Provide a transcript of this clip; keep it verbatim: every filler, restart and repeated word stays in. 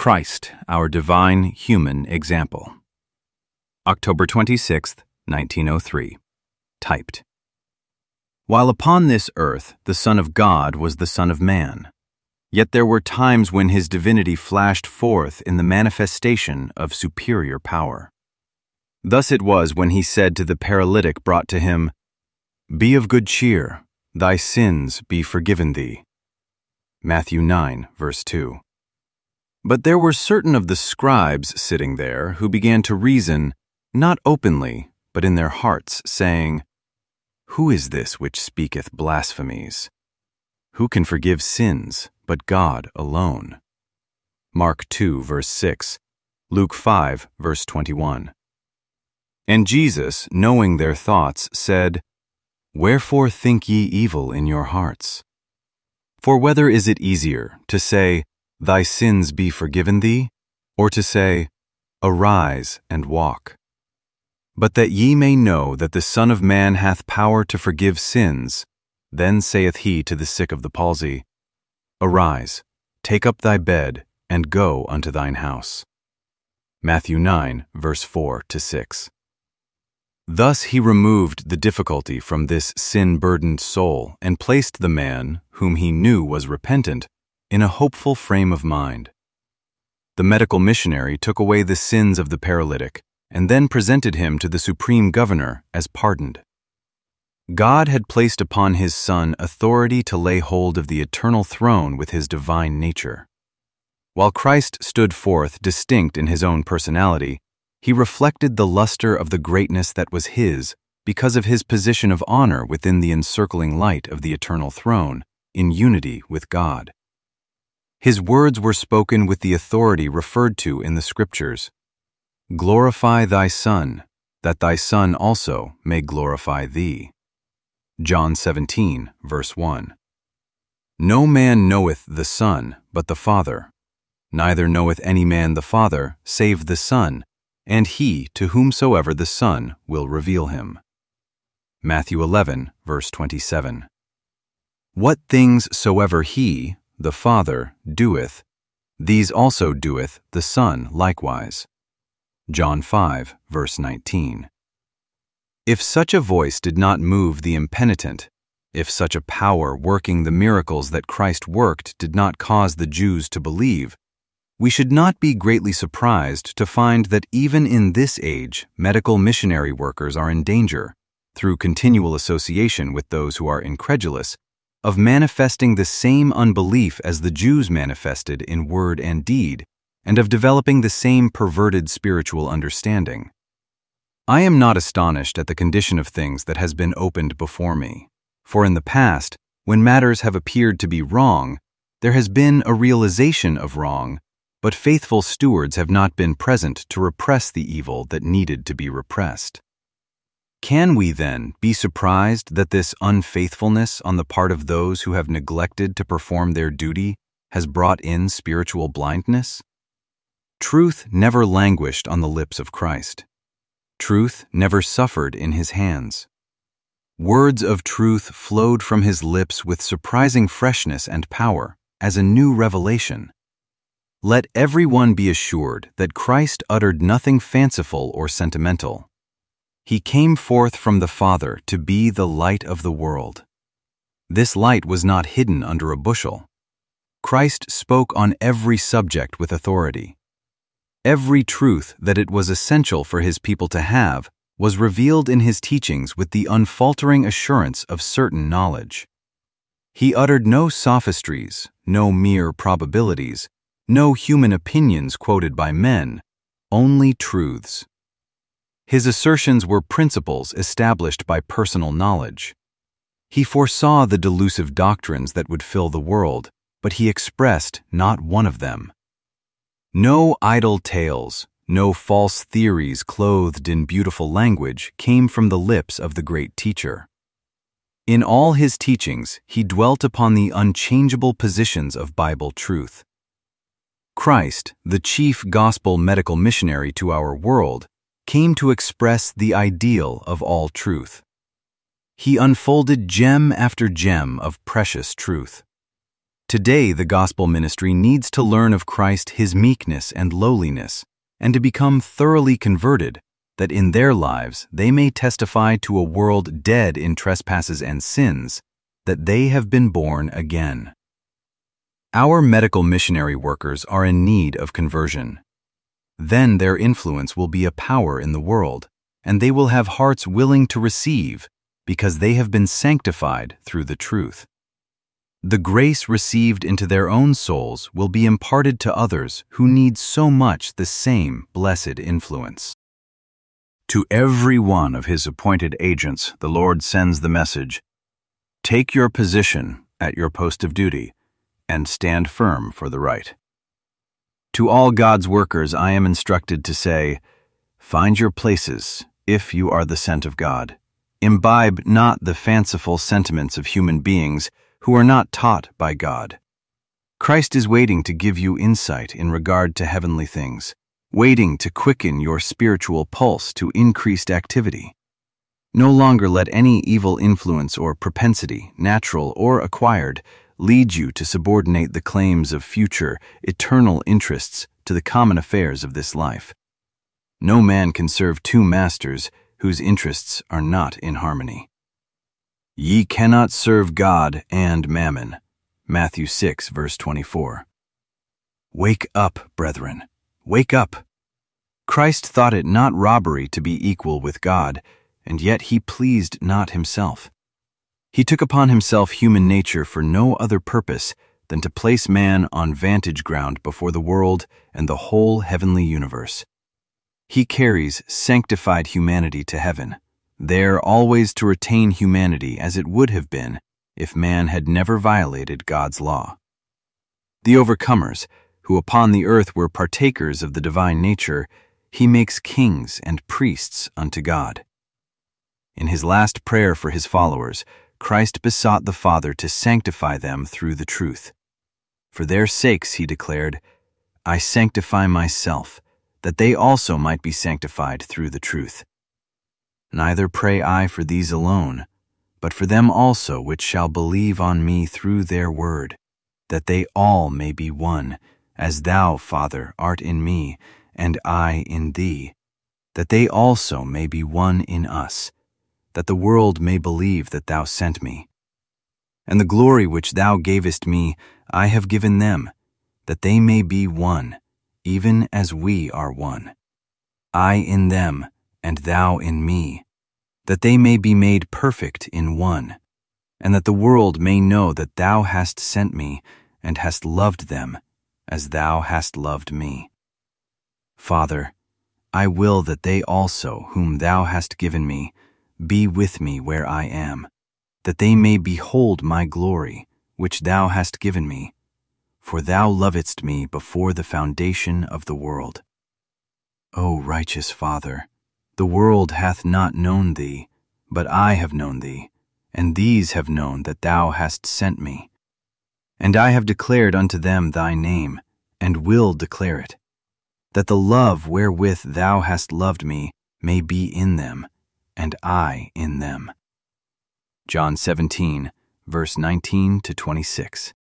Christ, our divine human example. October twenty-sixth, nineteen oh three. Typed. While upon this earth the Son of God was the Son of Man, yet there were times when his divinity flashed forth in the manifestation of superior power. Thus it was when he said to the paralytic brought to him, "Be of good cheer, thy sins be forgiven thee." Matthew nine, verse two. But there were certain of the scribes sitting there who began to reason, not openly, but in their hearts, saying, "Who is this which speaketh blasphemies? Who can forgive sins but God alone?" Mark two, verse six, Luke five, verse twenty-one. And Jesus, knowing their thoughts, said, "Wherefore think ye evil in your hearts? For whether is it easier to say, Thy sins be forgiven thee, or to say, Arise and walk? But that ye may know that the Son of Man hath power to forgive sins, then saith he to the sick of the palsy, Arise, take up thy bed, and go unto thine house." Matthew nine, verse four to six. Thus he removed the difficulty from this sin-burdened soul and placed the man, whom he knew was repentant, in a hopeful frame of mind. The medical missionary took away the sins of the paralytic and then presented him to the supreme governor as pardoned. God had placed upon his Son authority to lay hold of the eternal throne with his divine nature. While Christ stood forth distinct in his own personality, he reflected the luster of the greatness that was his because of his position of honor within the encircling light of the eternal throne, in unity with God. His words were spoken with the authority referred to in the Scriptures. "Glorify thy Son, that thy Son also may glorify thee." John seventeen, verse one. "No man knoweth the Son but the Father, neither knoweth any man the Father save the Son, and he to whomsoever the Son will reveal him." Matthew eleven, verse twenty-seven. "What things soever he, the Father, doeth, these also doeth the Son likewise." John five, verse nineteen. If such a voice did not move the impenitent, if such a power working the miracles that Christ worked did not cause the Jews to believe, we should not be greatly surprised to find that even in this age, medical missionary workers are in danger, through continual association with those who are incredulous, of manifesting the same unbelief as the Jews manifested in word and deed, and of developing the same perverted spiritual understanding. I am not astonished at the condition of things that has been opened before me, for in the past, when matters have appeared to be wrong, there has been a realization of wrong, but faithful stewards have not been present to repress the evil that needed to be repressed. Can we, then, be surprised that this unfaithfulness on the part of those who have neglected to perform their duty has brought in spiritual blindness? Truth never languished on the lips of Christ. Truth never suffered in his hands. Words of truth flowed from his lips with surprising freshness and power, as a new revelation. Let everyone be assured that Christ uttered nothing fanciful or sentimental. He came forth from the Father to be the light of the world. This light was not hidden under a bushel. Christ spoke on every subject with authority. Every truth that it was essential for his people to have was revealed in his teachings with the unfaltering assurance of certain knowledge. He uttered no sophistries, no mere probabilities, no human opinions quoted by men, only truths. His assertions were principles established by personal knowledge. He foresaw the delusive doctrines that would fill the world, but he expressed not one of them. No idle tales, no false theories clothed in beautiful language came from the lips of the great teacher. In all his teachings, he dwelt upon the unchangeable positions of Bible truth. Christ, the chief gospel medical missionary to our world, came to express the ideal of all truth. He unfolded gem after gem of precious truth. Today, the gospel ministry needs to learn of Christ, his meekness and lowliness, and to become thoroughly converted, that in their lives they may testify to a world dead in trespasses and sins, that they have been born again. Our medical missionary workers are in need of conversion. Then their influence will be a power in the world, and they will have hearts willing to receive, because they have been sanctified through the truth. The grace received into their own souls will be imparted to others who need so much the same blessed influence. To every one of his appointed agents, the Lord sends the message, "Take your position at your post of duty, and stand firm for the right." To all God's workers, I am instructed to say, find your places if you are the sent of God. Imbibe not the fanciful sentiments of human beings who are not taught by God. Christ is waiting to give you insight in regard to heavenly things, waiting to quicken your spiritual pulse to increased activity. No longer let any evil influence or propensity, natural or acquired, lead you to subordinate the claims of future, eternal interests to the common affairs of this life. No man can serve two masters whose interests are not in harmony. Ye cannot serve God and mammon. Matthew six, verse twenty-four. Wake up, brethren. Wake up. Christ thought it not robbery to be equal with God, and yet he pleased not himself. He took upon himself human nature for no other purpose than to place man on vantage ground before the world and the whole heavenly universe. He carries sanctified humanity to heaven, there always to retain humanity as it would have been if man had never violated God's law. The overcomers, who upon the earth were partakers of the divine nature, he makes kings and priests unto God. In his last prayer for his followers, Christ besought the Father to sanctify them through the truth. For their sakes, he declared, I sanctify myself, that they also might be sanctified through the truth. Neither pray I for these alone, but for them also which shall believe on me through their word, that they all may be one, as thou, Father, art in me, and I in thee, that they also may be one in us, that the world may believe that thou sent me. And the glory which thou gavest me I have given them, that they may be one, even as we are one. I in them, and thou in me, that they may be made perfect in one, and that the world may know that thou hast sent me, and hast loved them, as thou hast loved me. Father, I will that they also, whom thou hast given me, be with me where I am, that they may behold my glory, which thou hast given me, for thou lovedst me before the foundation of the world. O righteous Father, the world hath not known thee, but I have known thee, and these have known that thou hast sent me. And I have declared unto them thy name, and will declare it, that the love wherewith thou hast loved me may be in them, and I in them. John seventeen, verse nineteen to twenty-six.